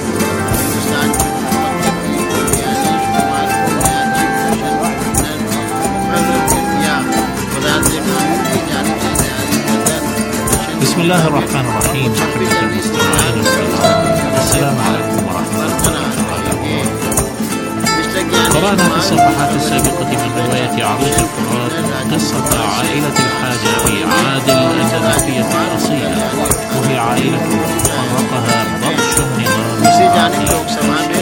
بسم الله الرحمن الرحيم. أحبة المستمعين الكرام، السلام عليكم ورحمة الله وبركاته. قرأنا في الصفحات السابقة من رواية عروس الفرات قصة عائلة الحاج أبي عادل الجنوبية الأصيلة، وهي عائلة فرقها بطش النظام السعودي.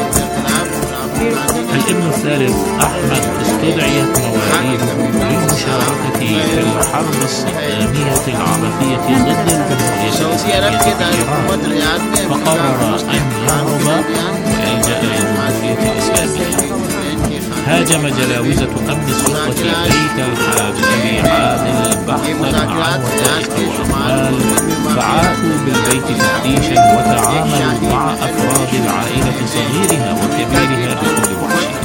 الابن الثالث أحمد استدعيت مواليده للمشاركة في الحرب الصدامية العبثية ضد الجمهورية الإسلامية، فقرر أن يهرب ويلجأ للجمهورية الإسلامية. هاجم جلاوزة أمن السلطة بيت الحاج أبي عادل بحثا عن وثائق وأموال، فعاثوا بالبيت تفتيشا وتعاملوا مع أفراد العائلة صغيرها وكبيرها بكل وحشية.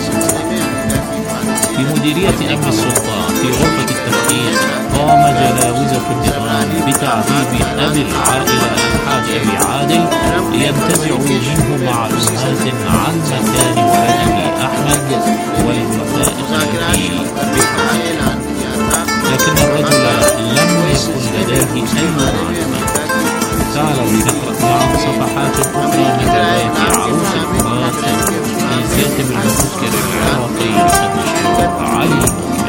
في مديرية أمن السلطة في غرفة التفتيش قام جلاوزة النظام بتعذيب أبي العائلة الحاج أبي عادل لينتزعوا منه معلومات عن مكان ولده أحمد والوثائق التي لكن الرجل لم يكن لديه أي معلومات. تعالوا لنقرأ معا صفحات أخرى من رواية عروس الفرات للكاتب المفكر العراقي الدكتور علي.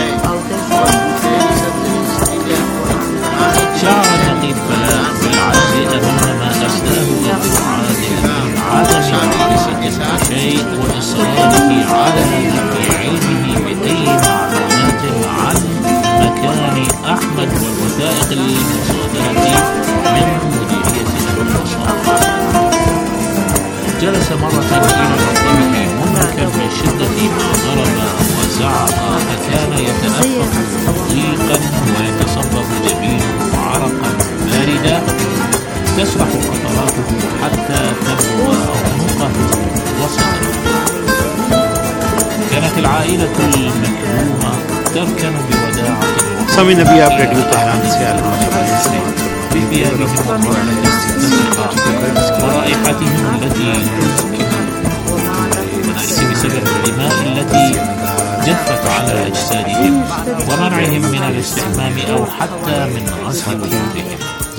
شعر النقيب بلاء بالعجز أمام ما أسلاه أبو عادل من عدم معرفة شيء وإصراره على ذكر علمه النقل المصادرة من مديرية الوساطة. جلس مرة إلى مكتبه منهكا من شدة ما ضرب وزعق، فكان يتنفس ضيقا ويتصبب جبينه عرقا باردا تسرح قطراته حتى تبلغ عنقه وصدره. كانت العائلة المكرومة تركن بوداعة سامعین ابھی آپ ریڈیو تہران سے ورائحتهم التي بسبب الدماء التي جفت على أجسادهم ومنعهم من الاستحمام أو حتى من غسل وجوههم.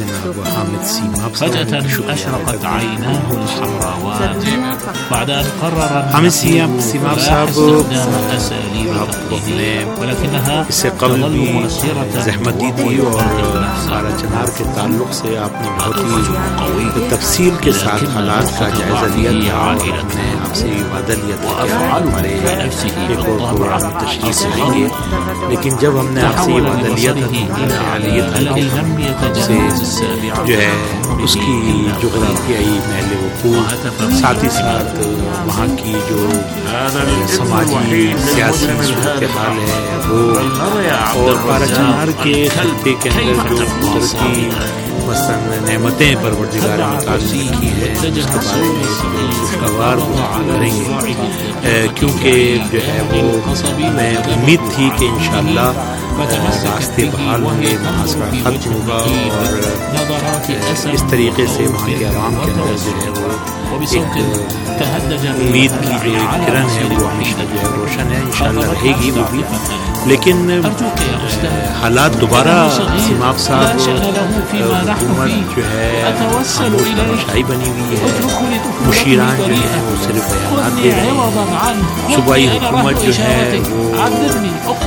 فجأة أشرقت عيناه الحمراوان بعد أن قرر استخدام أساليب تقليدية ولكنها تظل مؤثرة زحمت دی تھی اور سارا چنار کے تعلق سے آپ نے بہت ہی تفصیل کے ساتھ حالات کا جائزہ لیا تھا اور ہم نے آپ سے وعدہ لیا تھا کہ ہمارے ایک اور پروگرام تشریف لیں گے، لیکن جب ہم نے آپ سے یہ وعدہ لیا تھا تو ہم نے خیال یہ تھا کہ جو ہے اس کی جغرافیائی محل وقوع ساتھ ہی ساتھ وہاں کی جو سماجی سیاسی صورتحال ہے وہ اور پارا چنار کے خطے کے اندر جو قدرت کی مثلاً نعمتیں پروردگار متعلق کی ہیں اس کے بارے میں خوشگوار کریں گے، کیونکہ جو ہے وہ میں امید تھی کہ انشاءاللہ راستے بحال ہوں گے، محاصرہ ختم ہوگا اور اس طریقے سے وہاں کے عوام کے اندر جو ہے وہ ایک امید کی جو ایک کرن ہے وہ ہمیشہ جو ہے روشن ہے، انشاءاللہ رہے گی وہ بھی. لیکن حالات دوبارہ سیماب صاحب حکومت جو ہے شاہی بنی ہوئی ہے، مشیران جو ہے وہ صرف بیانات دے رہے ہیں، صوبائی حکومت جو ہے وہ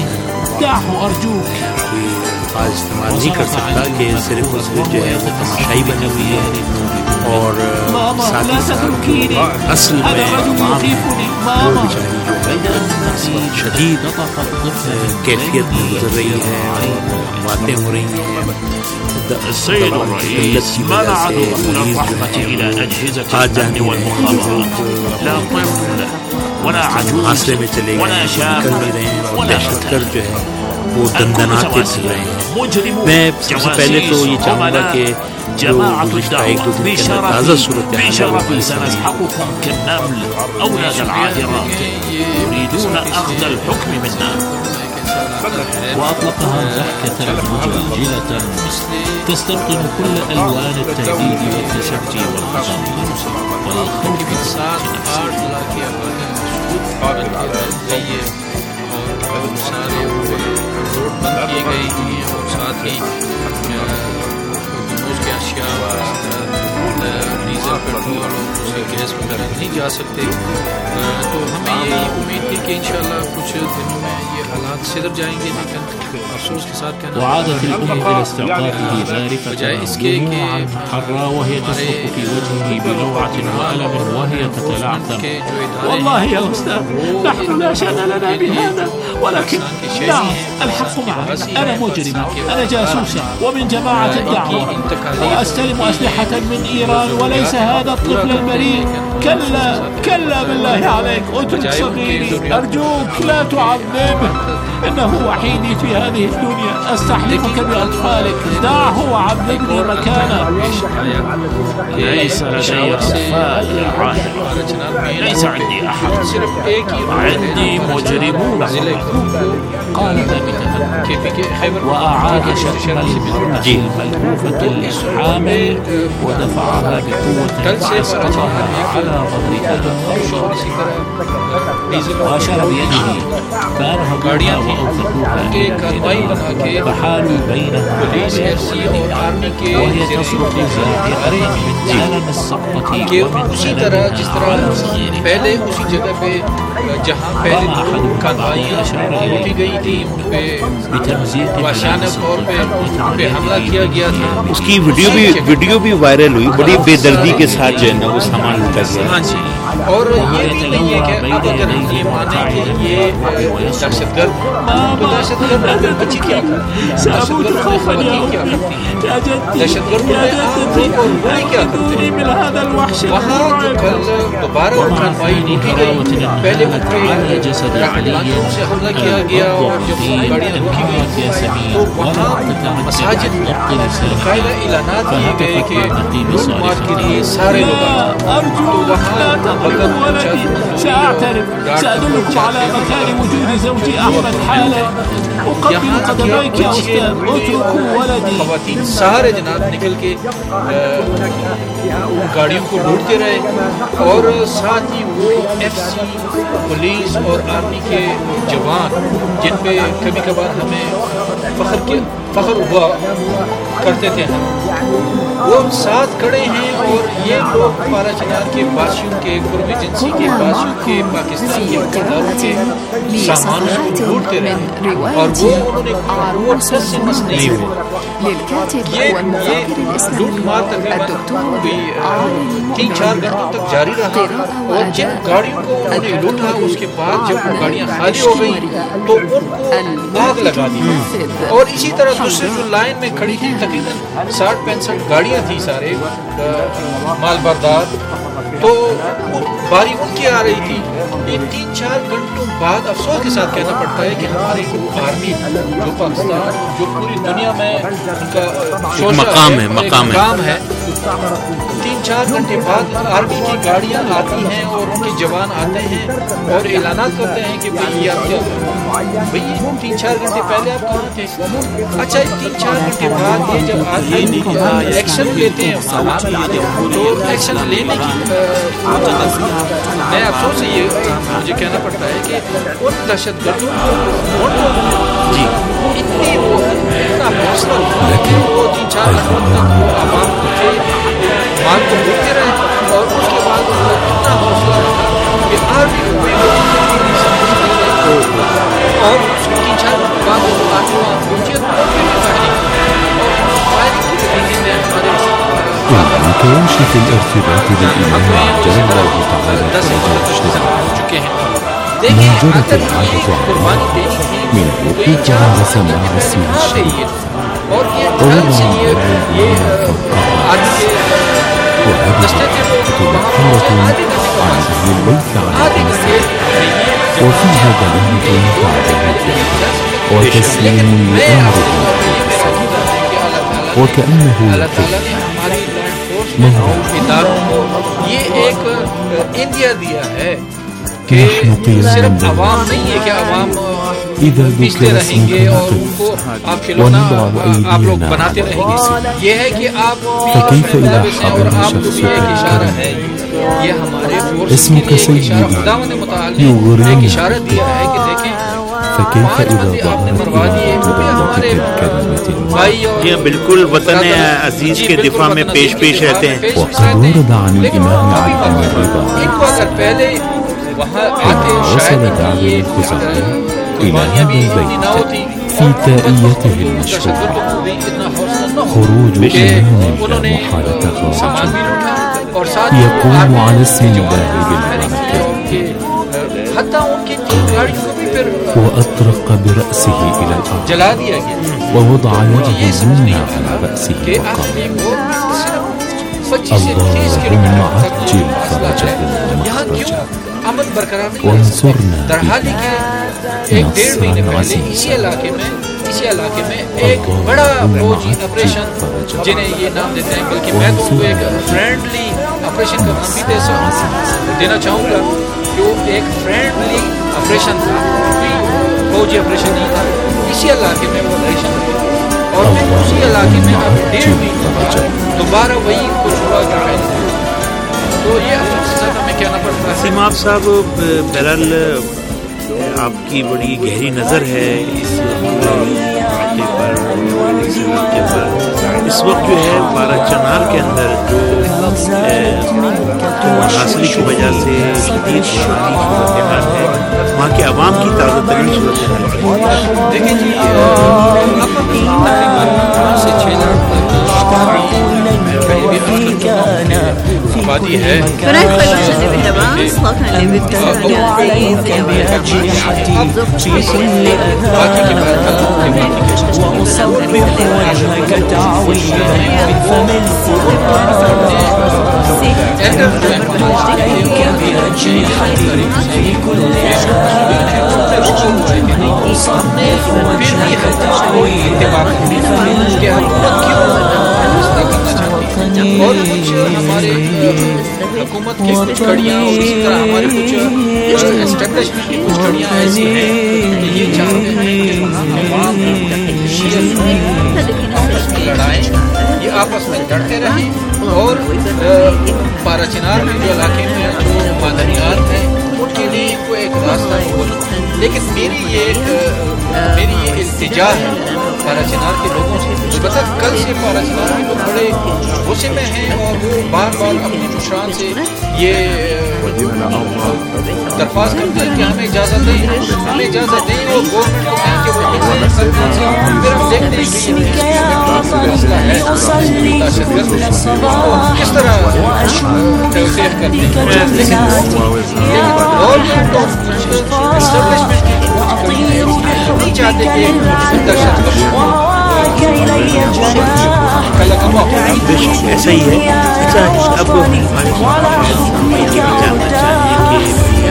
آج استعمال نہیں کر سکتا کہ صرف اور صرف جو ہے وہ تماشائی بنی ہوئی ہے اور ساتھ ہی ساتھ اصل میں عوام وہ بیچاری جو ہے اس وقت شدید کیفیت میں گزر رہی ہے اور باتیں ہو رہی ہیں. السيد الرئيس منع دخول الرحمة إلى أجهزة الأمن والمخابرات، لا طفل ولا عجوز ولا شاب ولا فتاة. وہ دندناتے چل رہے ہیں. میں سب سے پہلے تو یہ چاہوں گا کہ جو گزشتہ ایک دو دن کے اندر تازہ صورتحال ہے سنسحقكم كالنمل أولاد العاهرات يريدون أخذ الحكم منا. وأطلقها ضحكة مجلجلة تستبطن كل ألوان التهديد والتشجي والغضب والخوف في نفسه. روڈ بند کی گئی ہیں اور ساتھ ہی اس کے اشیاء ڈیزل پیٹرول اور دوسری گیس وغیرہ نہیں جا سکتے. تو ہمیں یہ امید تھی کہ انشاءاللہ کچھ دنوں میں یہ حالات سدھر جائیں گے، لیکن افسوس کے ساتھ کہنا وعادت الأم إلى استعطافه ذارفة دموعا حرا وهي تصرخ في وجهه بلوعة وألم وهي تتلعثم. والله يا أستاذ نحن لا شأن لنا بهذا، ولكن نعم الحق معنا، أنا مجرمة، أنا جاسوسة ومن جماعة الدعوة وأستلم أسلحة من إيران وليس هذا الطفل البريء. كلا كلا بالله عليك اترك صغيري أرجوك لا تعذبه، إنه وحيدي في هذه الدنيا، أستحلفك بأطفالك دعه وعذبني مكانه. ليس لدي أطفال يا عاهر، ليس عندي أحد، عندي مجرمون. قال بتفكك وأعاد شكل المرأة الملهوفة الحامل ودفعها بقوة فأسقطها على ظهرها وأشار بيده فأنهضوها وأوثقوها فحالوا بينها وهي تصرخ زاهقة من ألم السقطة ومن ألمها على صغيرها. قام أحدهم أشار إليه بتمزيق اس کی ویڈیو بھی وائرل ہوئی، بڑی بے دردی کے ساتھ جو ہے نا وہ سامان لوٹا گیا. اور یہ بھی نہیں ہے کہ اب اگر ہم یہ مانیں کہ یہ دہشت گرد، تو دہشت گرد بچی کیا کرتی ہے، دہشت گرد میں خواتین کیا کرتی ہیں، دہشت گرد میں عام لوگ اور بڑے کیا کرتے ہیں. وہاں جو کل دوبارہ کارروائی نہیں کی گئی، پہلے ان پہ طالبانوں سے حملہ کیا گیا اور جب گاڑیاں روکی گئی تو وہاں مساجد میں باقاعدہ اعلانات کیے گئے کہ لوٹ مار کے لیے سارے لوگ آئیں. تو وہاں سأدلكم على مكان وجود زوجي أحمد حالة أقبل قدميك يا أستاذ اتركوا ولدي. خواتین سارے جناب نکل کے گاڑیوں کو لوٹتے رہے اور ساتھ ہی وہ ایف سی پولیس اور آرمی کے جوان جن پہ کبھی کبھار ہمیں فخر ہوا کرتے تھے وہ ساتھ کھڑے ہیں. اور یہ لوگ پارا چنار کے باشیوں کے قرب جنسی کے باشیوں کے پاکستانی کے کرداروں کے سامانوں کو لوٹتے رہے اور وہ انہوں نے سر سے مس نہیں ہوئے. یہ لوٹ مار تقریباً 3-4 گھنٹوں تک جاری رہا اور جن گاڑیوں کو انہوں نے لوٹا اس کے بعد جب وہ گاڑیاں خالی ہو گئی تو ان کو آگ لگا دی. اور اسی طرح دوسرے جو لائن میں کھڑی تھی تقریباً 60-65 گاڑیاں تھیں سارے مال بردار، تو باری ان کی آ رہی تھی. یہ 3-4 گھنٹوں بعد افسوس کے ساتھ کہنا پڑتا ہے کہ ہماری آرمی جو پاکستان جو پوری دنیا میں ان کا مقام ہے 3-4 گھنٹے بعد آرمی کی گاڑیاں آتی ہیں اور ان کے جوان آتے ہیں اور اعلانات کرتے ہیں کہ بھائی آپ کیا بھائی 3-4 گھنٹے پہلے آپ کہاں تھے. اچھا 3-4 گھنٹے بعد یہ جب آتے ہیں ایکشن لیتے ہیں تو ایکشن لینے کی میں افسوس سے یہ مجھے کہنا پڑتا ہے کہ ان دہشت گردوں جی اتنا حوصلہ وہ 3-4 گھنٹوں تک عوام کے مال کو لوٹتے رہے اور اس کے بعد اتنا حوصلہ رہا کہ آرمی اور 3-4 گھنٹے بعد آرمی پہنچے كينشف الارتباط بالإيمان جل الله تعالى درجات اشتداد ما جرت العادة عليه من الوقوف على سماع اسمه الشريف ووضع الإيمان فوقها وهذه مذكرة عن أهل البيت عليهم السلام وفيها دلالة تعالى وتسليم لأمره وكأنه يقول اداروں کو یہ ایک انڈیا دیا ہے کہ صرف عوام نہیں ہے کہ عوام پیستے رہیں گے اور ان کو آپ کھلونا آپ لوگ بناتے رہیں گے. یہ ہے کہ آپ اور آپ کو بھی ایک اشارہ ہے یہ ہمارے فورس کے لیے ایک اشارہ خداوند متعال نے ایک اشارہ دیا ہے کہ دیکھیں فكيف إذا ظهرت جی بالکل وطن عزیز کے دفاع میں پیش رہتے ہیں. وقد ورد عن الإمام علي بن الرضا أنه وصل دعوة الخزاعي إلى هذا البيت في تائيته المشهورة خروج إمام وحالة خاصة يقوم على اسم الله بالبركة وأطرق برأسه إلى الأرض ووضع يده اليمنى على رأسه وقال اللهم عجل فرجه ومخرجه وانصرنا به نصرا عزيزا اسی علاقے میں ایک بڑا فوجی آپریشن جنہیں یہ نام دیتے ہیں بلکہ میں تو ان کو ایک فرینڈلی آپریشن کا نام بھی دینا چاہوں گا کہ وہ ایک فرینڈلی آپریشن تھا، کوئی فوجی آپریشن نہیں تھا. اسی علاقے میں وہ آپریشن تھا اور پھر اسی علاقے میں اب 1.5 مہینے دوبارہ وہی کچھ ہوا جو پہلے. تو یہ افسوس کے ساتھ ہمیں کہنا پڑتا ہے. سیماب صاحب بہرحال آپ کی بڑی گہری نظر ہے اس علاقے پر اس وقت جو ہے بارہ چنار کے اندر جو حاصلی کی وجہ سے شدید بیماری کی صورتحال ہے وہاں کے عوام کی تازہ ترین صورتحال ہے. دیکھیں جی تقریباً 5 سے 6 لاکھ آبادی ہے اور کچھ ہمارے حکومت کی کچھ کڑیاں اور اسی طرح ہمارے کچھ اسٹیبلشمنٹ کی کچھ کڑیاں ایسی ہیں کہ یہ چاہتے ہیں کہ عوام لڑائیں، یہ آپس میں لڑتے رہیں اور پارا چنار میں جو علاقے میں جو معدنیات ہیں ان کے لیے کوئی ایک راستہ کھولو. لیکن میری یہ التجا ہے پارا چنار کے لوگوں سے. البتہ کل سے پارا چنار کے لوگ بڑے غصے میں ہیں اور وہ بار بار اپنی مشران سے یہ درخواست کرتے ہیں کہ ہمیں اجازت دیں اور گورنمنٹ کو کہیں کہ وہ پھر ہم دیکھتے ہیں کہ یہ مسئلہ ہے دہشت گرد کس طرح توثیق کرتے ہیں. لیکن گورنمنٹ تو اسٹیبلشمنٹ کی نہیں چاہتے کہ دہشت گرد ایسا ہی ہے. اب ہمیں جاننا چاہیے کہ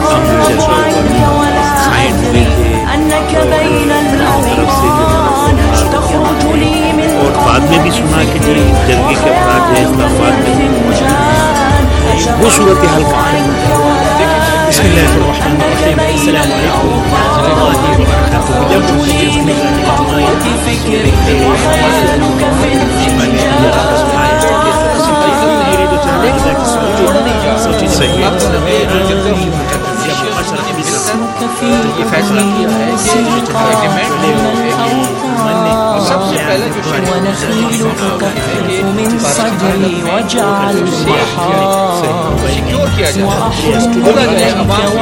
اور بعد میں بھی سنا کہ جی جرگے کے افراد ہے اسلام آباد میں وہ صورت حال کا ہے. بسم اللہ الرحمن الرحیم. السلام علیکم یہ فیصلہ کیا ہے کہ سب سے پہلے سیکیور کیا جائے بولا جائے عوام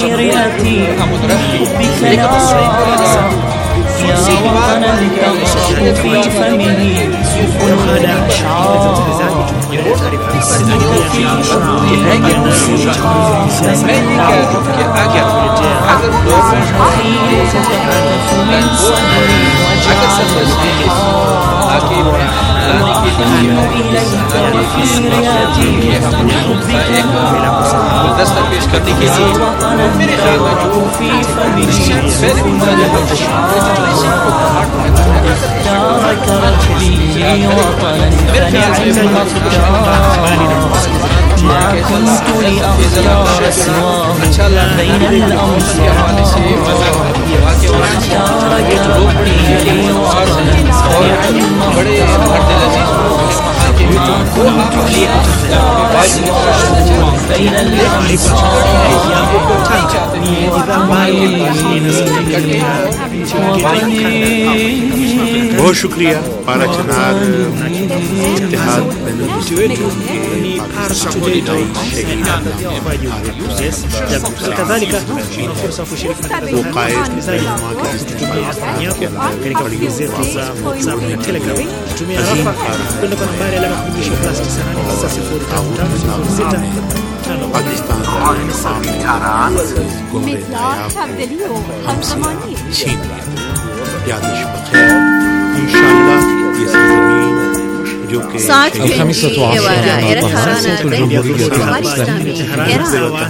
دستہ پیش کرنے کے لیے میرے خیال بہت شکریہ پارا چنار اتحاد وہ قائد الخامسة عشر صوت الجمهورية الإسلامية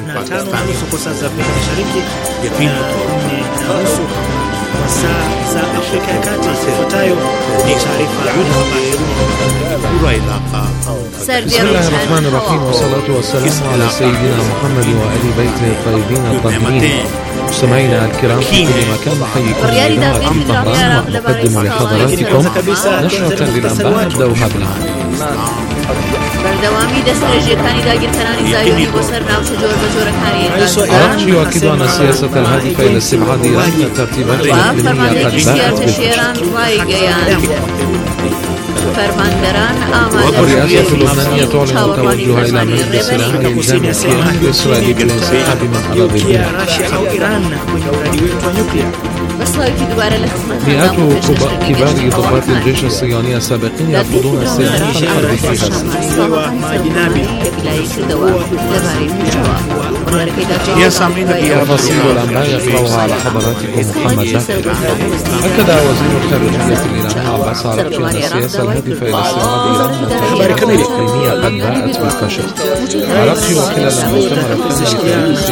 بسم الله الرحمن الرحيم والصلاة والسلام على سيدنا محمد وآل بيته الطيبين الطاهرين. مستمعينا الكرام في كل مكان نحييكم بإذاعة طهران ونقدم لحضراتكم نشرة للأنباء نبدأها بالعام. الرأي يؤكد أن السياسة الهادفة إلى استبعاد إيران من الترتيبات الإقليمية قد باءت بالفشل. والرئاسة اللبنانية تعلن توجهها إلى مجلس الأمن إلزام الكيان الإسرائيلي بالانسحاب من أراضيه. مئات كبار ضباط الجيش الصهيوني السابقين يرفضون استئناف الحرب في غزة. تفاصيل الأنباء يقرأها على حضراتكم محمد زاكر. أكد وزير الخارجية الإيراني عباس عراقچي أن السياسة الهادفة إلى استعراض إيران الإقليمية قد باءت بالفشل. عراقچي وخلال المؤتمر الثاني